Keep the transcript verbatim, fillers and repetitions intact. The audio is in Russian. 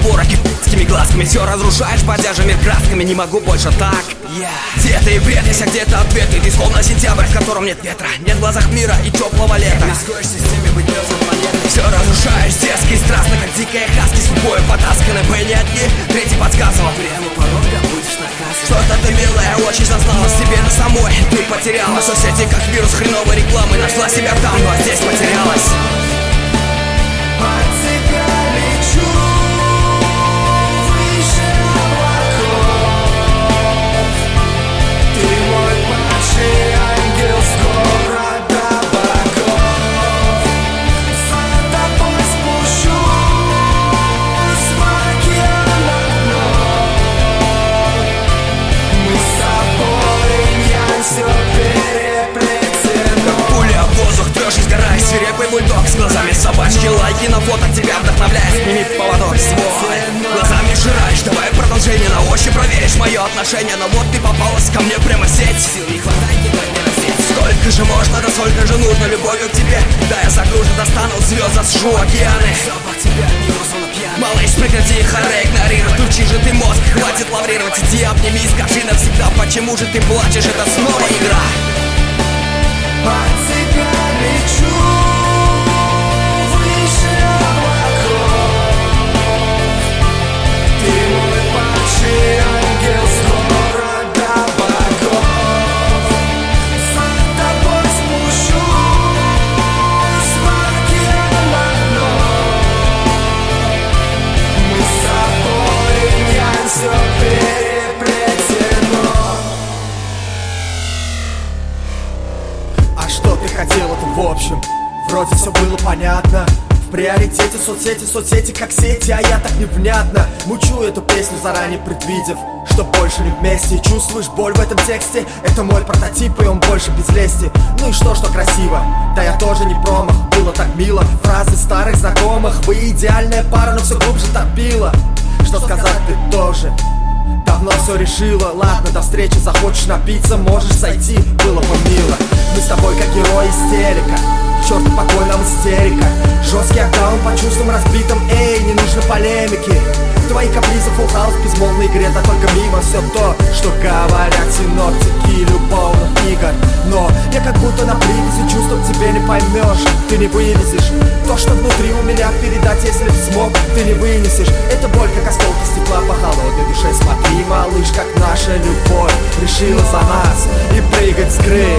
разговоры кипятскими глазками. Все разрушаешь, поддержа мир красками. Не могу больше так. yeah. Где-то и бред, есть, а где-то ответы. Ты словно сентябрь, в котором нет ветра. Нет в глазах мира и теплого лета. Рискуешь в системе быть звездной планеты. Все разрушаешь, дерзко и страстно, как дикая хаски. С любой потасканы, мы не одни. Третий подсказывал, прямо порога будешь наказан. Что-то ты, милая, очень зазналась себе на самой. Ты потеряла соцсети, как вирус хреновой рекламы. Нашла себя там, но здесь потерялась. От тебя лечу выше облаков. Ты мой падший ангел с города богов. За тобой спущусь в океан на дно. Мы с тобой, я все переплетено. Пуля в воздух, трешь и сгораешь. Свирепый бульдог с глазами собачки. Лайки на фото тебя вдохновляет. Сними поводок свой. Глазами жираешь, давай продолжение. На ощупь проверишь мое отношение. Но вот ты попалась ко мне прямо в сеть. Сил не хватает, не не раздеть. Сколько же можно, да сколько же нужно любовью к тебе. Да я загружу, достану звезд, засжу океаны. Запах тебя не узнал пьяный. Малыш, прекрати харе игнорировать. Включи же ты мозг, хватит лаврировать. Иди обними, скажи навсегда, почему же ты плачешь, это снова игра. От тебя лечу выше облаков. Ты мой падший ангел с города богов. За тобой спущусь в океан на дно. Мы с тобой, я все переплетено. А что ты хотел, это в общем? Вроде все было понятно. В приоритете соцсети, соцсети как сети, а я так невнятно мучу эту песню, заранее предвидев, что больше не вместе. И чувствуешь боль в этом тексте. Это мой прототип, и он больше без лести. Ну и что, что красиво? Да я тоже не промах, было так мило. Фразы старых знакомых. Вы идеальная пара, но все глубже топила. Что сказать, ты тоже давно все решила. Ладно, до встречи, захочешь напиться, можешь сойти, было бы мило. Мы с тобой как герой истерика. Черт, покой нам истерика. Жесткий аккаунт по чувствам разбитым. Эй, не нужно полемики. Твои капризы, фулл хаус, безмолвной игре. Да только мимо все то, что говорят синоптики любовных игр. Но я как будто на привязи, чувства к тебе не поймешь. Ты не вывезешь то, что внутри у меня передать, если б смог, ты не вынесешь. Это боль, как осколки стекла по холодной душе. Смотри, малыш, как наша любовь решила за нас и прыгать с крыш.